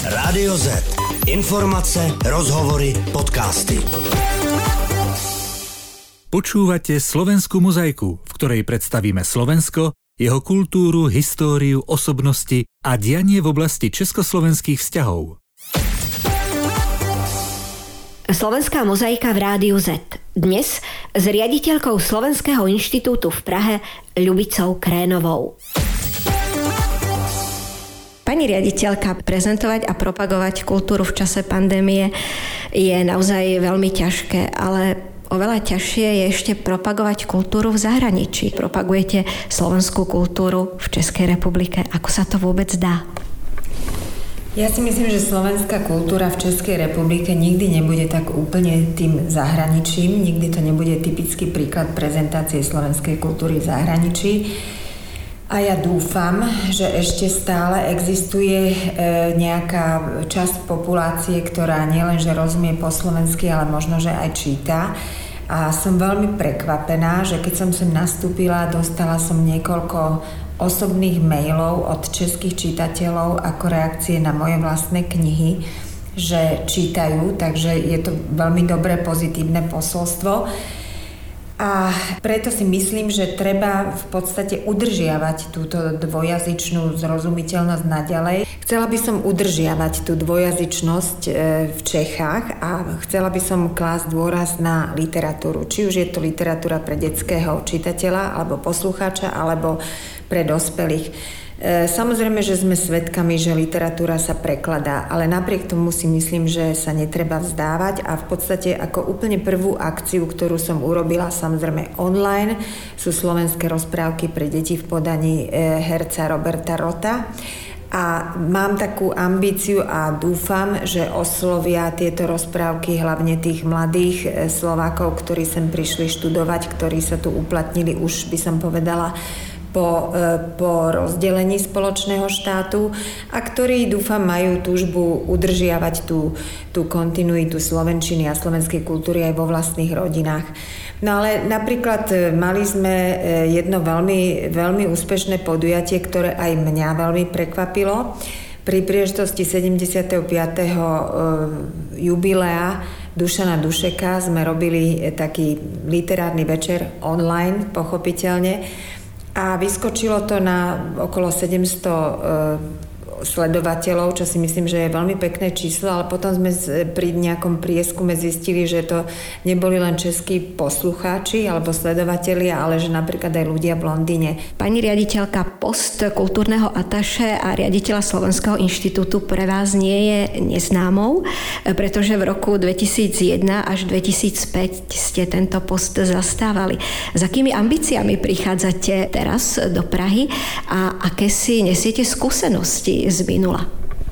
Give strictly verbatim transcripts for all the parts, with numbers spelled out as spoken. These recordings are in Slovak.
Rádio Z. Informace, rozhovory, podcasty. Počúvate Slovenskú mozaiku, v ktorej predstavíme Slovensko, jeho kultúru, históriu, osobnosti a dianie v oblasti československých vzťahov. Slovenská mozaika v Rádiu Z. Dnes s riaditeľkou Slovenského inštitútu v Prahe Ľubicou Krénovou. Pani riaditeľka, prezentovať a propagovať kultúru v čase pandémie je naozaj veľmi ťažké, ale oveľa ťažšie je ešte propagovať kultúru v zahraničí. Propagujete slovenskú kultúru v Českej republike. Ako sa to vôbec dá? Ja si myslím, že slovenská kultúra v Českej republike nikdy nebude tak úplne tým zahraničím. Nikdy to nebude typický príklad prezentácie slovenskej kultúry v zahraničí. A ja dúfam, že ešte stále existuje nejaká časť populácie, ktorá nielenže rozumie po slovensky, ale možno, že aj číta. A som veľmi prekvapená, že keď som sem nastúpila, dostala som niekoľko osobných mailov od českých čitateľov ako reakcie na moje vlastné knihy, že čítajú, takže je to veľmi dobré pozitívne posolstvo. A preto si myslím, že treba v podstate udržiavať túto dvojazyčnú zrozumiteľnosť naďalej. Chcela by som udržiavať tú dvojazyčnosť v Čechách a chcela by som klásť dôraz na literatúru. Či už je to literatúra pre detského čitateľa alebo poslucháča, alebo pre dospelých. Samozrejme, že sme svedkami, že literatúra sa prekladá, ale napriek tomu si myslím, že sa netreba vzdávať a v podstate ako úplne prvú akciu, ktorú som urobila, samozrejme online, sú slovenské rozprávky pre deti v podaní herca Roberta Rota. A mám takú ambíciu a dúfam, že oslovia tieto rozprávky hlavne tých mladých Slovákov, ktorí sem prišli študovať, ktorí sa tu uplatnili už, by som povedala, Po, po rozdelení spoločného štátu a ktorí, dúfam, majú túžbu udržiavať tú, tú kontinuitu slovenčiny a slovenskej kultúry aj vo vlastných rodinách. No ale napríklad mali sme jedno veľmi, veľmi úspešné podujatie, ktoré aj mňa veľmi prekvapilo. Pri príležitosti sedemdesiateho piateho jubilea Dušana Dušeka sme robili taký literárny večer online, pochopiteľne. A vyskočilo to na okolo sedemsto e, sledovateľov, čo si myslím, že je veľmi pekné číslo, ale potom sme pri nejakom prieskume zistili, že to neboli len českí poslucháči alebo sledovatelia, ale že napríklad aj ľudia v Londýne. Pani riaditeľka, post kultúrneho ataše a riaditeľa Slovenského inštitútu pre vás nie je neznámou, pretože v roku dvetisícjeden až dvetisícpäť ste tento post zastávali. S akými ambíciami prichádzate teraz do Prahy a aké si nesiete skúsenosti z minula?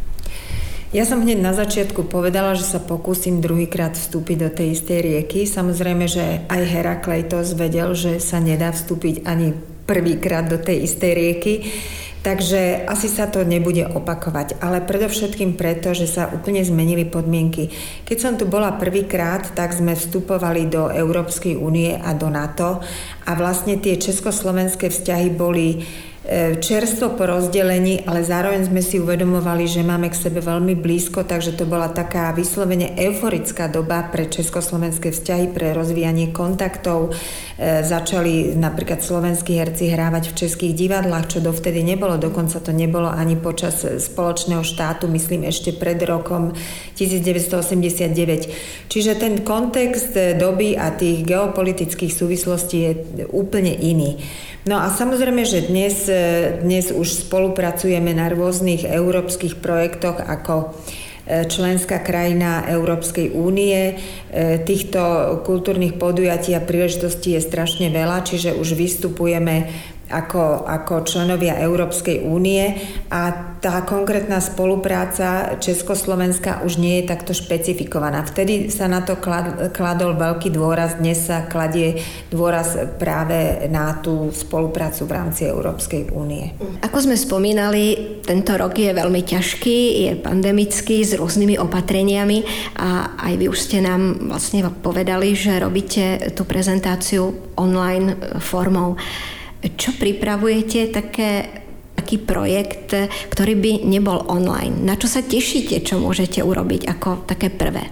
Ja som hneď na začiatku povedala, že sa pokúsim druhýkrát vstúpiť do tej istej rieky. Samozrejme, že aj Herakleitos vedel, že sa nedá vstúpiť ani prvýkrát do tej istej rieky. Takže asi sa to nebude opakovať, ale predovšetkým preto, že sa úplne zmenili podmienky. Keď som tu bola prvýkrát, tak sme vstupovali do Európskej únie a do NATO a vlastne tie československé vzťahy boli čerstvo po rozdelení, ale zároveň sme si uvedomovali, že máme k sebe veľmi blízko, takže to bola taká vyslovene euforická doba pre československé vzťahy, pre rozvíjanie kontaktov. E, začali napríklad slovenskí herci hrávať v českých divadlách, čo dovtedy nebolo, dokonca to nebolo ani počas spoločného štátu, myslím ešte pred rokom devätnásťstoosemdesiatdeväť. Čiže ten kontext doby a tých geopolitických súvislostí je úplne iný. No a samozrejme, že dnes, dnes už spolupracujeme na rôznych európskych projektoch ako členská krajina Európskej únie. Týchto kultúrnych podujatí a príležitostí je strašne veľa, čiže už vystupujeme ako, ako členovia Európskej únie a tá konkrétna spolupráca Československa už nie je takto špecifikovaná. Vtedy sa na to klad, kladol veľký dôraz, dnes sa kladie dôraz práve na tú spoluprácu v rámci Európskej únie. Ako sme spomínali, tento rok je veľmi ťažký, je pandemický s rôznymi opatreniami a aj vy už ste nám vlastne povedali, že robíte tú prezentáciu online formou. Čo pripravujete také taký projekt, ktorý by nebol online? Na čo sa tešíte, čo môžete urobiť ako také prvé?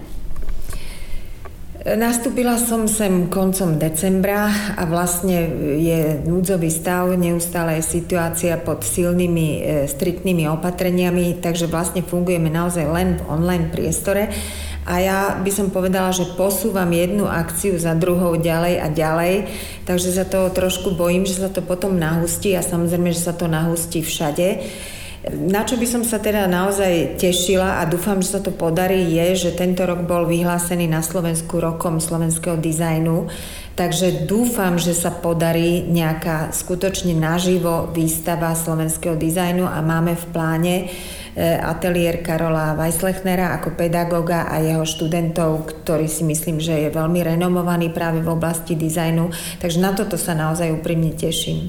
Nastúpila som sem koncom decembra a vlastne je núdzový stav, neustále je situácia pod silnými, striktnými opatreniami, takže vlastne fungujeme naozaj len v online priestore. A ja by som povedala, že posúvam jednu akciu za druhou ďalej a ďalej, takže sa toho trošku bojím, že sa to potom nahustí a samozrejme, že sa to nahustí všade. Na čo by som sa teda naozaj tešila a dúfam, že sa to podarí, je, že tento rok bol vyhlásený na Slovensku rokom slovenského dizajnu, takže dúfam, že sa podarí nejaká skutočne naživo výstava slovenského dizajnu a máme v pláne ateliér Karola Weislechnera ako pedagóga a jeho študentov, ktorý si myslím, že je veľmi renomovaný práve v oblasti dizajnu, takže na toto sa naozaj úprimne teším.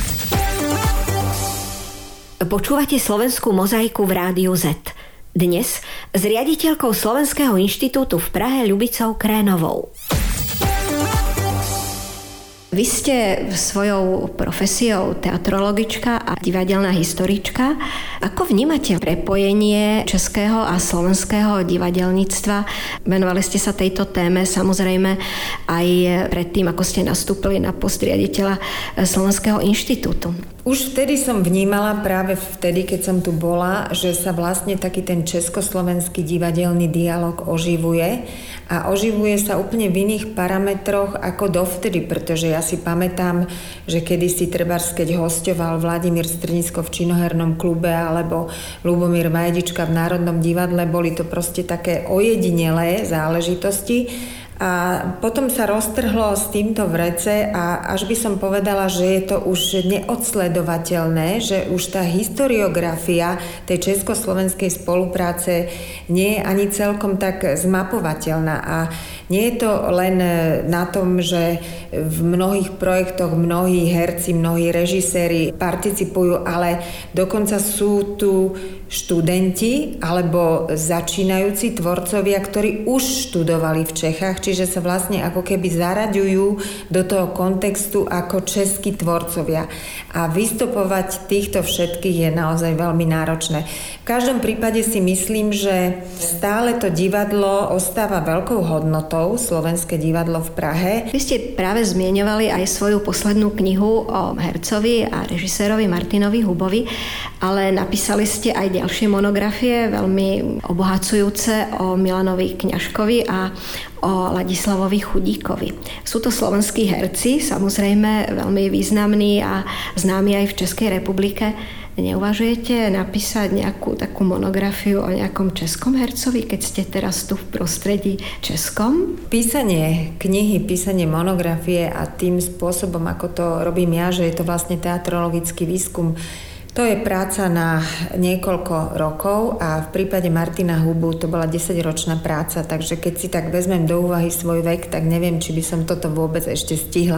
Počúvate Slovenskú mozaiku v Rádiu Z. Dnes s riaditeľkou Slovenského inštitútu v Prahe Ľubicou Krénovou. Vy ste svojou profesiou teatrologička a divadelná historička. Ako vnímate prepojenie českého a slovenského divadelníctva? Venovali ste sa tejto téme samozrejme aj predtým, ako ste nastúpili na post riaditeľa Slovenského inštitútu. Už vtedy som vnímala, práve vtedy, keď som tu bola, že sa vlastne taký ten československý divadelný dialog oživuje a oživuje sa úplne v iných parametroch ako dovtedy, pretože ja si pamätám, že kedysi trebárs, keď hosťoval Vladimír Strnisko v činohernom klube alebo Ľubomír Vajdička v Národnom divadle, boli to proste také ojedinelé záležitosti. A potom sa roztrhlo s týmto vrece a až by som povedala, že je to už neodsledovateľné, že už tá historiografia tej československej spolupráce nie je ani celkom tak zmapovateľná. A nie je to len na tom, že v mnohých projektoch mnohí herci, mnohí režiséri participujú, ale dokonca sú tu študenti alebo začínajúci tvorcovia, ktorí už študovali v Čechách, čiže sa vlastne ako keby zaraďujú do toho kontextu ako českí tvorcovia. A vystupovať týchto všetkých je naozaj veľmi náročné. V každom prípade si myslím, že stále to divadlo ostáva veľkou hodnotou, Slovenské divadlo v Prahe. Vy ste práve zmieňovali aj svoju poslednú knihu o hercovi a režisérovi Martinovi Hubovi, ale napísali ste aj ďalšie monografie, veľmi obohacujúce o Milanovi Kňažkovi a o Ladislavovi Chudíkovi. Sú to slovenskí herci, samozrejme veľmi významní a známi aj v Českej republike. Neuvažujete napísať nejakú takú monografiu o nejakom českom hercovi, keď ste teraz tu v prostredí českom? Písanie knihy, písanie monografie a tým spôsobom, ako to robím ja, že je to vlastne teatrologický výskum, to je práca na niekoľko rokov a v prípade Martina Hubu to bola desaťročná práca, takže keď si tak vezmem do úvahy svoj vek, tak neviem, či by som toto vôbec ešte stihla.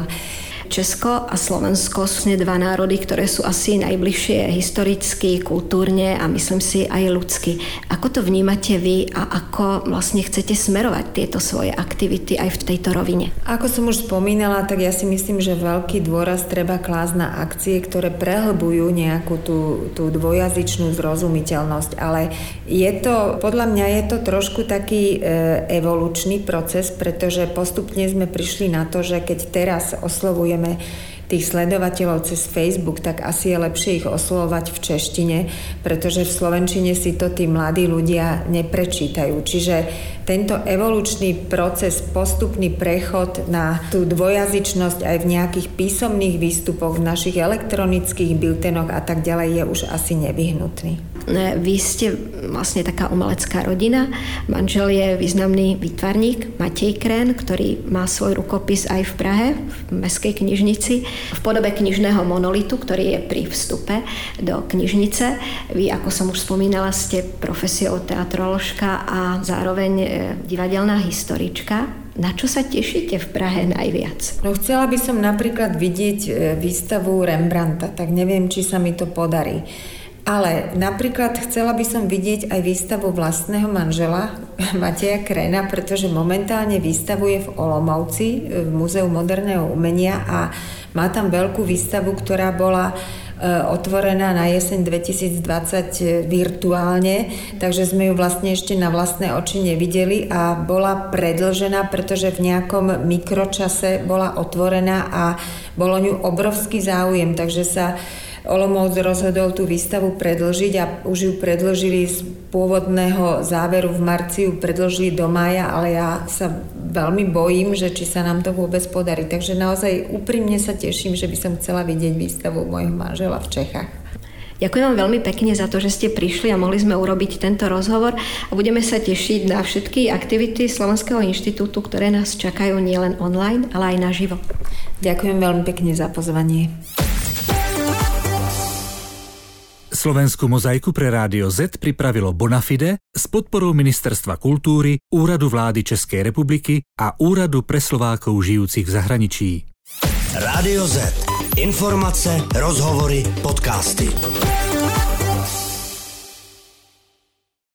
Česko a Slovensko sú dva národy, ktoré sú asi najbližšie historicky, kultúrne a myslím si aj ľudsky. Ako to vnímate vy a ako vlastne chcete smerovať tieto svoje aktivity aj v tejto rovine? Ako som už spomínala, tak ja si myslím, že veľký dôraz treba klásť na akcie, ktoré prehlbujú nejakú tú, tú dvojazyčnú zrozumiteľnosť, ale je to, podľa mňa je to trošku taký e, evolučný proces, pretože postupne sme prišli na to, že keď teraz oslovujeme tých sledovateľov cez Facebook, tak asi je lepšie ich oslovovať v češtine, pretože v slovenčine si to tí mladí ľudia neprečítajú. Čiže tento evolučný proces, postupný prechod na tú dvojazyčnosť aj v nejakých písomných výstupoch, v našich elektronických biltenoch a tak ďalej je už asi nevyhnutný. Vy ste vlastne taká umelecká rodina. Manžel je významný výtvarník Matej Krén, ktorý má svoj rukopis aj v Prahe, v Mestskej knižnici, v podobe knižného monolitu, ktorý je pri vstupe do knižnice. Vy, ako som už spomínala, ste profesiou teatroložka a zároveň divadelná historička. Na čo sa tešíte v Prahe najviac? No, chcela by som napríklad vidieť výstavu Rembrandta, tak neviem, či sa mi to podarí. Ale napríklad chcela by som vidieť aj výstavu vlastného manžela Mateja Kréna, pretože momentálne výstavuje v Olomouci v Múzeu moderného umenia a má tam veľkú výstavu, ktorá bola otvorená na jeseň dvetisícdvadsať virtuálne, takže sme ju vlastne ešte na vlastné oči nevideli a bola predĺžená, pretože v nejakom mikročase bola otvorená a bolo ňu obrovský záujem, takže sa Olomouc rozhodol tú výstavu predĺžiť a už ju predĺžili z pôvodného záveru v marci, ju predĺžili do mája, ale ja sa veľmi bojím, že či sa nám to vôbec podarí. Takže naozaj úprimne sa teším, že by som chcela vidieť výstavu mojho manžela v Čechách. Ďakujem vám veľmi pekne za to, že ste prišli a mohli sme urobiť tento rozhovor a budeme sa tešiť na všetky aktivity Slovenského inštitútu, ktoré nás čakajú nielen online, ale aj naživo. Ďakujem veľmi pekne za pozvanie. Slovenskú mozaiku pre Rádio Z pripravilo Bonafide s podporou Ministerstva kultúry, Úradu vlády Českej republiky a Úradu pre Slovákov žijúcich v zahraničí. Rádio Z. Informace, rozhovory, podcasty.